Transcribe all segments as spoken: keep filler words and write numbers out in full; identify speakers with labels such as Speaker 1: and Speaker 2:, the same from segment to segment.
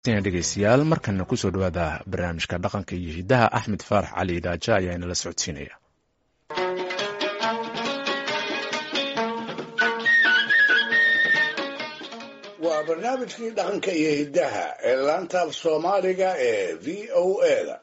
Speaker 1: dhegeystayaal markana kusoo dhawaada barnaamijka dhaqanka iyo hidaha axmed faarax cali idaaja ayaa inala socodsiinaya.
Speaker 2: waa barnaamijkii dhaqanka iyo hidaha ee laanta af soomaaliga ee v o a da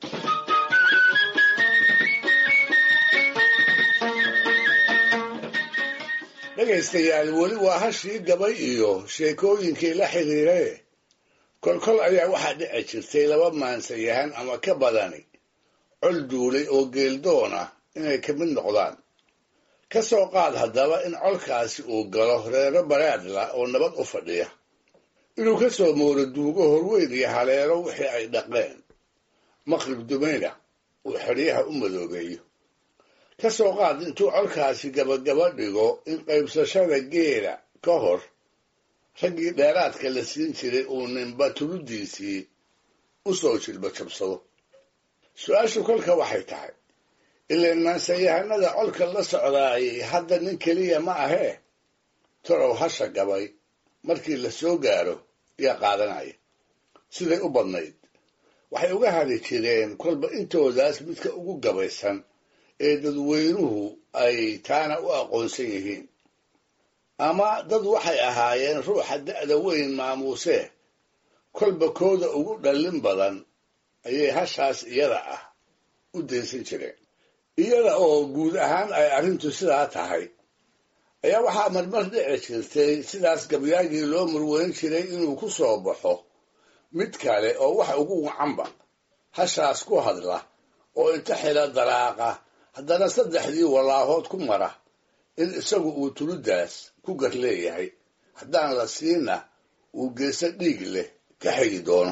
Speaker 2: dhegaystayaal weli waa hashii gabay iyo sheekooyinkii la xiriiray. kolkol ayaa waxaa dhici jirtay laba maansayahan ama ka badani col duulay oo geeldoon ah inay ka mid noqdaan. ka soo qaad haddaba in colkaasi uu galo reero baraadla oo nabad u fadhiya, inuu ka soo mooro duugo horweyn iyo haleero wixii ay dhaqeen, maqrib dumayna uu xeryaha u madoobeeyo. ka soo qaad intuu colkaasi gabagaba dhigo in qaybsashada geela ka hor raggii dheeraadka la siin jiray uu ninba tuludiisii u soo jilba jabsado. su-aashu kolka waxay tahay, ileen maansayahanada colka la socdaayay hadda nin keliya ma ahee, torow hasha gabay markii la soo gaaro yaa qaadanaya. siday u badnayd waxay uga hadhi jireen kolba intoodaas midka ugu gabaysan ee dadweynuhu ay taana u aqoonsan yihiin. ama dad waxay ahaayeen ruuxa da'da weyn maamuusee kolba kooda ugu dhallin badan ayay hashaas iyada ah u daysan jireen. iyada oo guud ahaan ay arrintu sidaa tahay ayaa waxaa marmar dhici jirtay sidaas gabyaagii loo murweyn jiray inuu ku soo baxo mid kale oo wax ugu wacanba hashaas ku hadla oo inta xila dalaaqa haddana saddexdii walaahood ku mara in isagu uu tuludaas ku gar leeyahay, haddaan la siina uu geeso dhiig leh ka xigi doono.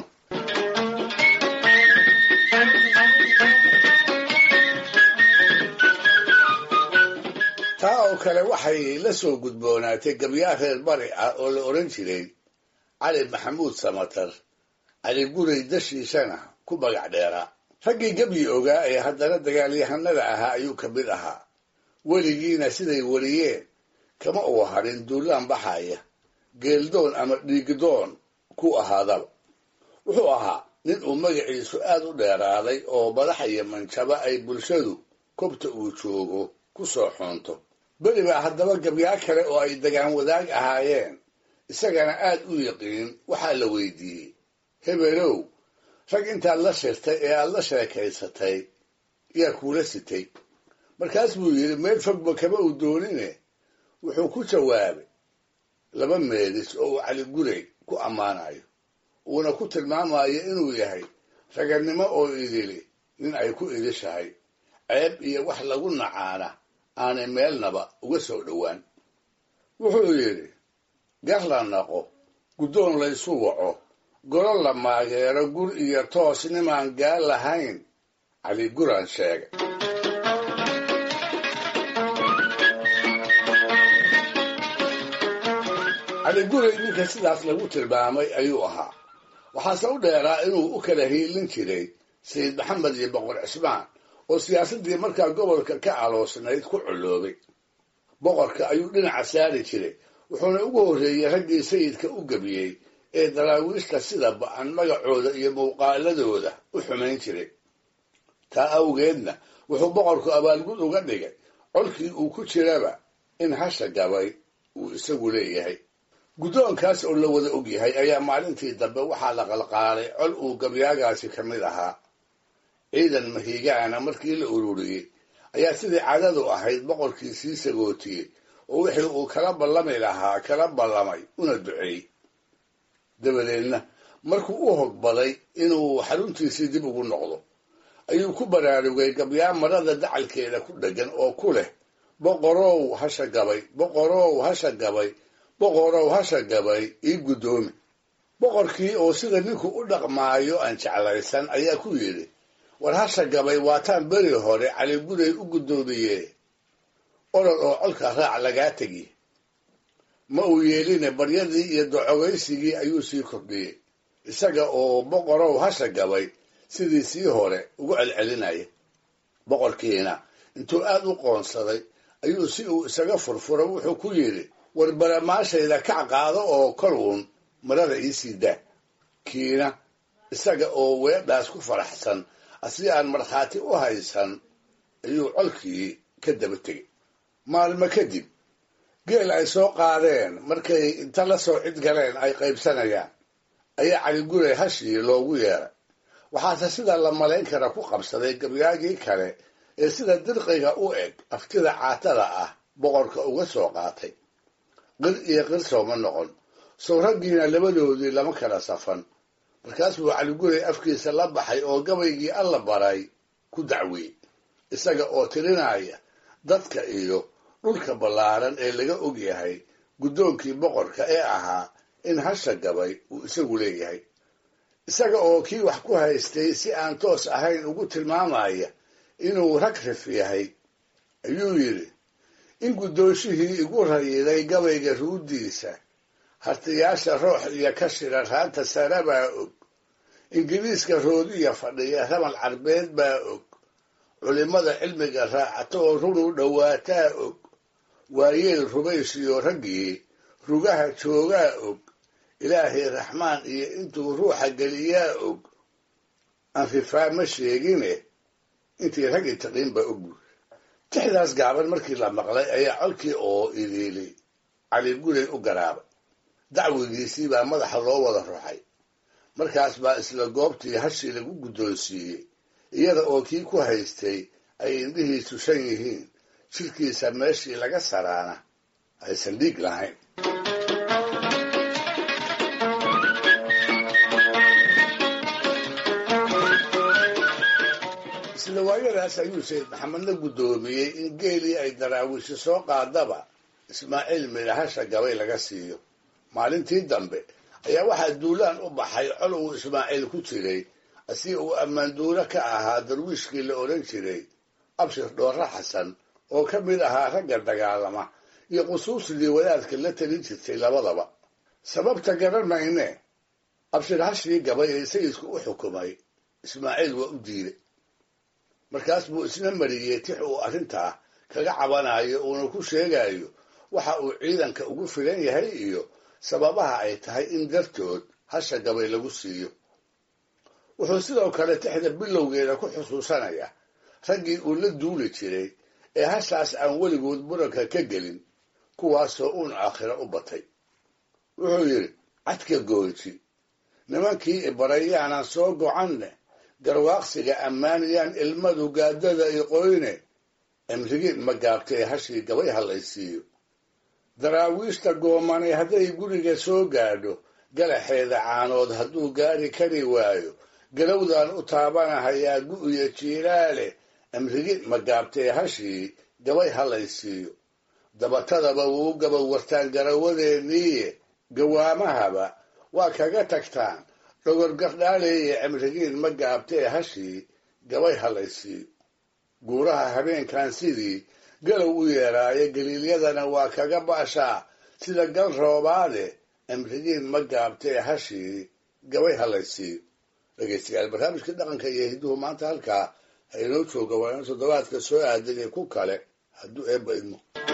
Speaker 2: taa oo kale waxay la soo gudboonaatay gabyaa reer bari ah oo la odhan jiray cali maxamuud samatar, cali guray dashiishana ku magac dheeraa. raggii gebyi ogaa ee haddana dagaalyahanada ahaa ayuu ka mid ahaa. weligiina siday wariyeen kama uu harin duulaan baxaya, geeldoon ama dhiigdoon ku ahaadaba. wuxuu ahaa nin uu magaciisu aad u dheeraaday oo madax iyo manjaba ay bulshadu kobta uu joogo ku soo xoonto. beri baa haddaba gabyaa kale oo ay dagaan wadaag ahaayeen isagana aad u yaqiin waxaa la weydiiyey, hebelow, rag intaad la shirtay ee aad la sheekaysatay yaa kuula sitay? markaas buu yidhi, meel fogba kama uu doonine wuxuu ku jawaabay laba meelis oo uu cali guray ku ammaanayo, uuna ku tilmaamayo inuu yahay ragannimo oo idili nin ay ku idishahay, ceeb iyo wax lagu nacaana aanay meelnaba uga soo dhowaan. wuxuu yidhi, gar la naqo, guddoon laysu waco, golo la maageero, gur iyo toos nimaan gaal lahayn, cali guraan sheegay. cali guray ninka sidaas lagu tilmaamay ayuu ahaa. waxaase u dheeraa inuu u kala hiilin jiray sayid maxamed iyo boqor cismaan oo siyaasaddii markaa gobolka ka aloosnayd ku culloobay. boqorka ayuu dhinaca saari jiray, wuxuuna ugu horreeyey raggii sayidka u gebiyey ee daraawiishta sida ba'an magacooda iyo muuqaaladooda u xumayn jiray. taa awgeedna wuxuu boqorku abaalgud uga dhigay colkii uu ku jiraba in hasha gabay uu isagu leeyahay. guddoonkaas oo la wada og yahay ayaa maalintii dambe waxaa la qalqaalay col uu gabyaagaasi ka mid ahaa. ciidan mahigaana markii la ururiyey ayaa sidii cadadu ahayd boqorkii sii sagootiyey oo wixii uu kala ballami lahaa kala ballamay una duceeyey. dabadeedna markuu u hogbaday inuu xaruntiisii dib ugu noqdo ayuu ku baraarugay gabyaa marada dacalkeeda ku dheggan oo ku leh, boqorow hasha gabay, boqorow hasha gabay, boqorow hasha gabay ii guddoomi. boqorkii oo sida ninku u dhaqmaayo aan jeclaysan ayaa ku yidhi, war hasha gabay waataan beri hore cali guray u guddoomiye, orod oo colka raac lagaa tegi. ma uu yeeline baryadii iyo docogaysigii ayuu sii kordhiyey, isaga oo boqorow hasha gabay sidii sii hore ugu celcelinaya. boqorkiina intuu aad u qoonsaday ayuu si uu isaga furfuro wuxuu ku yidhi, war baramaashayda kac qaado oo kol uun marada ii sii daa. kiina isaga oo weedhaas ku faraxsan asi aan markhaati u haysan ayuu colkii ka daba tegey. maalmo kadib geel ay soo qaadeen markay inta la soo cid galeen ay qaybsanayaan ayaa Cali Gurey hashii loogu yeeray. waxaase sida la malayn kara ku qabsaday gabyaagii kale ee sida dirqiga u eg aftida caatada ah boqorka uga soo qaatay. qir iyo qir sooma noqon, soo raggiina labadoodii lama kala safan. markaas buu Cali Gurey afkiisa la baxay oo gabaygii alla baray ku dacwiyey, isaga oo tirinaya dadka iyo dhulka ballaaran ee laga og yahay guddoonkii boqorka ee ahaa in hasha gabay uu isagu leeyahay. isaga oo kii wax ku haystay si aan toos ahayn ugu tilmaamaya inuu rag rif yahay ayuu yidhi, in guddoonshihii igu rayiday gabayga ruudiisa hartiyaasha roox iyo ka shira raanta sare baa og, ingiriiska roodiya fadhiya ramal carbeed baa og, culimada cilmiga raacata oo run u dhowaataa og, waayeel rubaysiyo raggii rugaha joogaa og, ilaahay raxmaan iyo intuu ruuxa geliyaa og, aan rifaa ma sheegine intii rag itaqiin baa og. tixdaas gaaban markii la maqlay ayaa colkii oo idiili Cali Gurey u garaabay. dacwigiisii baa madaxa loo wada ruxay. markaas baa isla goobtii hashii lagu guddoonsiiyey, iyada oo kii ku haystay ay indhihiisu shan yihiin, jirkiisa meeshii laga saraana aysan dhiig lahayn. isla waayadaas ayuu sayid maxamedna guddoomiyey in geelii ay daraawiishi soo qaadaba Ismaaciil midha hasha gabay laga siiyo. maalintii dambe ayaa waxaa duulaan u baxay col uu Ismaaciil ku jiray, asi uu ammaanduulo ka ahaa darwiishkii la odhan jiray Abshir Dhoorre Xasan oo ka mid ahaa ragga dagaalama iyo qusuusdii wadaadka la talin jirtay labadaba. sababta garan mayne, Abshir hashii gabay ee sayidku u xukumay Ismaaciil waa u diiday. markaas buu isna mariyey tix uu arrintaa kaga cabanayo uuna ku sheegayo waxa uu ciidanka ugu filan yahay iyo sababaha ay tahay in dartood hasha gabay lagu siiyo. wuxuu sidoo kale tixda bilowgeeda ku xusuusanaya raggii uu la duuli jiray ee hashaas aan weligood muranka ka gelin, kuwaasoo uun aakhiro u batay. wuxuu yidhi, cadka gooji nimankii ibaray yaanan soo gocanne, garwaaqsiga ammaaniyaan ilmadu gaadada i qoyne, emrigiin ma gaabtee hashii gabay hallaysiiyo. daraawiishta goomanay hadday guriga soo gaadho, galaxeeda caanood hadduu gaari kari waayo, galowdaan u taabanahayaa gu'ya jiiraale, emrigiin ma gaabtee hashii gabay hallaysiiyo. dabatadaba wuu gabay wartaan garawadeeniiye, gawaamahaba waa kaga tagtaan dhogorgardhaaleeye, emrigiin ma gaabtee hashii gabay hallaysiiyo. guuraha habeenkan sidii galow u yeeraaye, galiilyadana waa kaga baashaa sida gal roobaade, emrigiin ma gaabtee hashii gabay hallaysiiyo. dhegeystayaal, barnaamijkii dhaqanka iyo hidduhu maanta halkaa ha inoo jooga waana toddobaadka soo aadan ee ku kale hadduu eebba idmo.